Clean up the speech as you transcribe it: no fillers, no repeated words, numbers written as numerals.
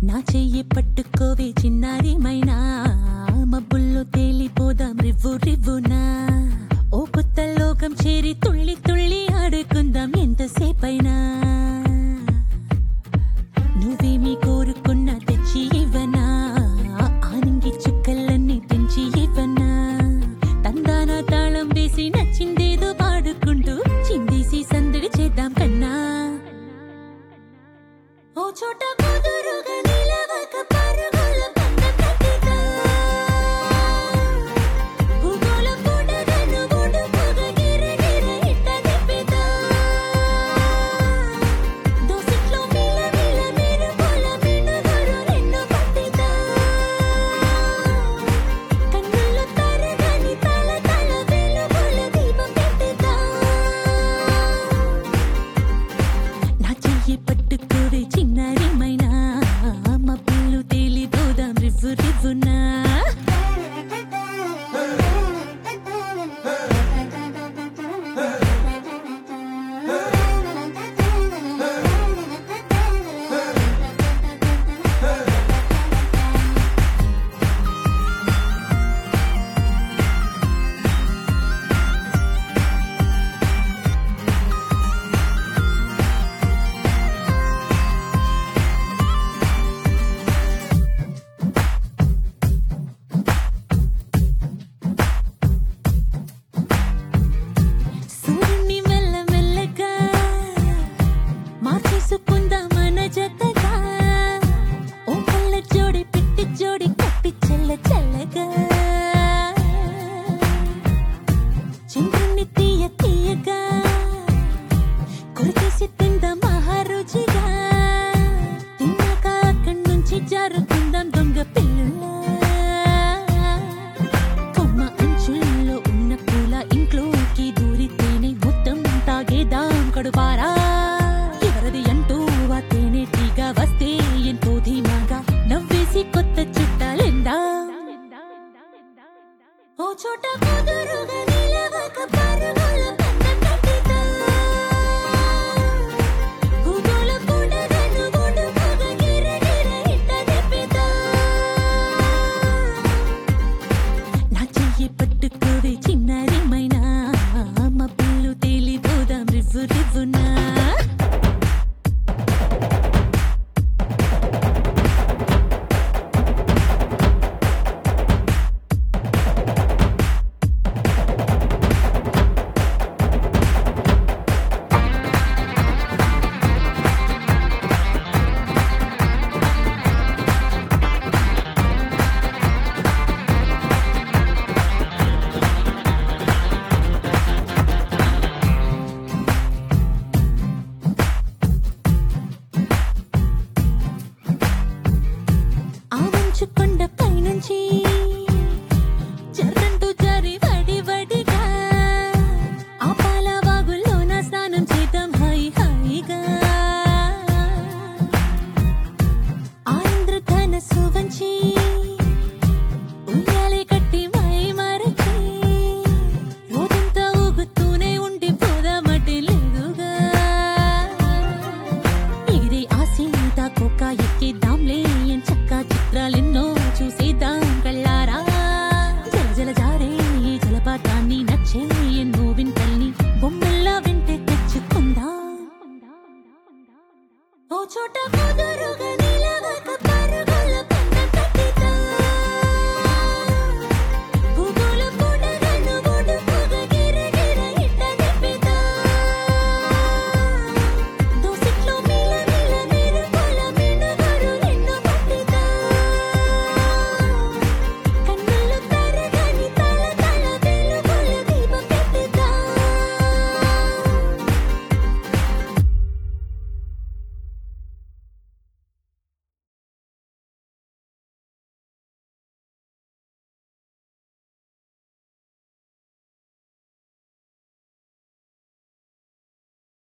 నా చెయ్యి పట్టుకోవే చిన్నారి మైనా, మబ్బుల్లో తేలిపోదాం రివ్వు రివ్వునా. ఓ కొత్త లోకం చేరి తుళ్ళి తుళ్ళి ఆడుకుందాం ఎంతసేపైనా. నువ్వేమి కోరుకున్నా తెచ్చి ఇవ్వనా, ఆనంగి చుక్కలన్నీ తెంచి ఇవ్వనా. తందాన తాళం వేసి నచ్చిందేదో పాడుకుంటూ చిందేసి సందడి చేద్దాం కన్నా. ఓ చోట కుదురుగా నిలవక పరుగుల పంట కట్టిదా, భూగోళ పూటగను బుడుపుగా గిరగిర ఇట్ట తిప్పిదా. దోసిట్లో మిల మిల మెరుపుల మినుగురు నిన్ను పట్టిదా. కన్నుల్లో తరగని తల తల వెలుగుల దీపం పెట్టిదా. నా చెయ్యి పట్టుకోవే చిన్నారి మైనా, మబ్బులు తేలిపోదాం రివ్వు రివ్వునా. సూర్యుని మెల్ల మెల్లగా మార్చేసుకుందాం మన జతగా. ఓ కళ్ళ జోడి పిట్టి జోడి కట్టి చల్ల చల్లగా. చంద్రుని తీయ తీయగా కొరికేసి తిందాం మహారుచిగా. తిన్నాక అక్కడి నుంచి జారుకుందాం దొంగ పిల్లులా. కొమ్మ అంచుల్లో ఉన్న పూల ఇంట్లోకి దూరితేనే మొత్తం తాగేదాం కడుపారా. ఎవరది అంటూ ఆ తేనెటీగా వస్తే ఎంతో ధీమాగా నవ్వేసి కొత్త చుట్టాలెందా. ఓ చోట కుదురుగా నిలవక పరుగుల పంట కట్టిదా, భూగోళ పూటగను బుడుపుగా గిరగిర ఇట్ట తిప్పిదా. నా చెయ్యి పట్టుకోవే చిన్నారి మైనా, మబ్బులు తేలిపోదాం రివ్వు రివ్వునా. ఆ మంచు కొండ పైనుంచి జర్రంటూ జారి వడి వడిగా. ఆ పాల వాగుల్లో నా స్నానం చేద్దాం హాయి హాయిగా. ఆ ఇంద్రధనస్సు వంచి ఉయ్యాలే కట్టి మై మరచి రోజంతా ఊగుతూనే ఉండిపోదామటే లేదుగా. ఎగిరే ఆ సీతాకోక ఎక్కిద్దాంలే చక్కా చిత్రాలెన్నో చూసేద్దాం కళ్ళారా. జల జల జారే జలపాతాన్ని నచ్చే ఎన్నో వింతల్ని బొమ్మల్లా వెంటే తెచ్చుకుందాం. ఓ చోట కుదురుగా